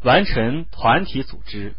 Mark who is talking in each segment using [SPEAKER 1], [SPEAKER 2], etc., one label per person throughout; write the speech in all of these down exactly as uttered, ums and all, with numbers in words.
[SPEAKER 1] 完成团体组织。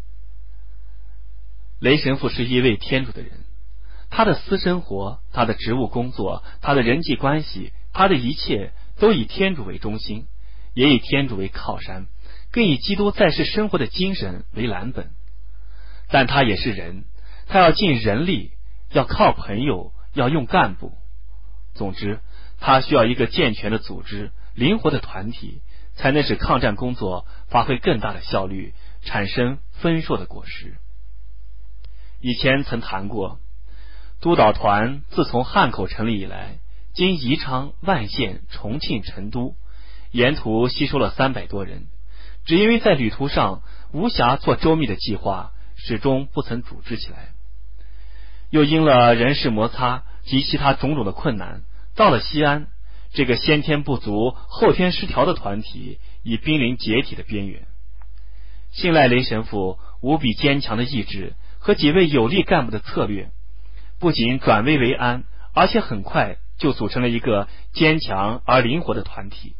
[SPEAKER 1] 雷神父是一位天主的人，他的私生活、他的职务工作、他的人际关系，他的一切都以天主为中心，也以天主为靠山，更以基督在世生活的精神为蓝本。但他也是人，他要尽人力，要靠朋友，要用干部。总之，他需要一个健全的组织，灵活的团体，才能使抗战工作发挥更大的效率，产生丰硕的果实。以前曾谈过，督导团自从汉口成立以来，经宜昌、万县、重庆、成都，沿途吸收了三百多人，只因为在旅途上无暇做周密的计划，始终不曾组织起来。又因了人事摩擦及其他种种的困难，到了西安，这个先天不足后天失调的团体已濒临解体的边缘。信赖雷神父无比坚强的意志和几位有力干部的策略，不仅转危为安，而且很快就组成了一个坚强而灵活的团体。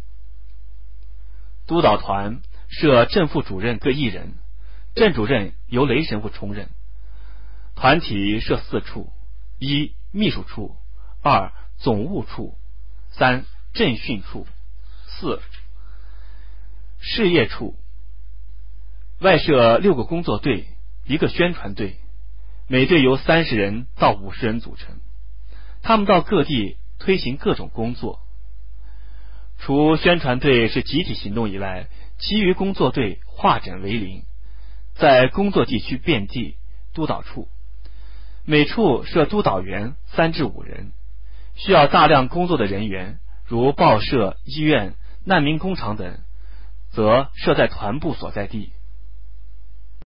[SPEAKER 1] 督导团设正副主任各一人，正主任由雷神父充任。团体设四处：一、秘书处；二、总务处；三、政训处；四、事业处。外设六个工作队，一个宣传队，每队由三十人到五十人组成，他们到各地推行各种工作。除宣传队是集体行动以外，其余工作队化整为零，在工作地区遍地。督导处每处设督导员三至五人，需要大量工作的人员，如报社、医院、难民工厂等，则设在团部所在地。